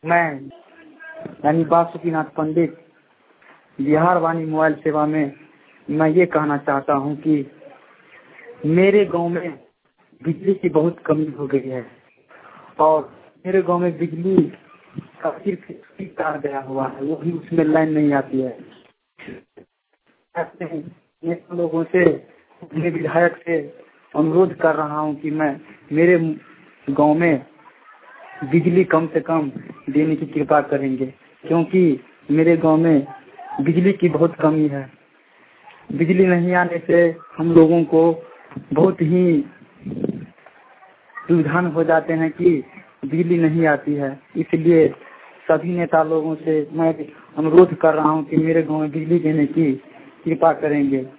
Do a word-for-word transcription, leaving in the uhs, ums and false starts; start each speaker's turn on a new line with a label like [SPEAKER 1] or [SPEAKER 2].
[SPEAKER 1] मैं यानी बासुकीनाथ पंडित बिहार वाणी मोबाइल सेवा में मैं ये कहना चाहता हूँ कि मेरे गांव में बिजली की बहुत कमी हो गई है और मेरे गांव में बिजली का सिर्फ तार गया हुआ है, वो भी उसमें लाइन नहीं आती है। नेता लोगों से, अपने विधायक से अनुरोध कर रहा हूँ कि मैं मेरे गांव में बिजली कम से कम देने की कृपा करेंगे, क्योंकि मेरे गांव में बिजली की बहुत कमी है। बिजली नहीं आने से हम लोगों को बहुत ही सुविधान हो जाते हैं कि बिजली नहीं आती है। इसलिए सभी नेता लोगों से मैं अनुरोध कर रहा हूं कि मेरे गांव में बिजली देने की कृपा करेंगे।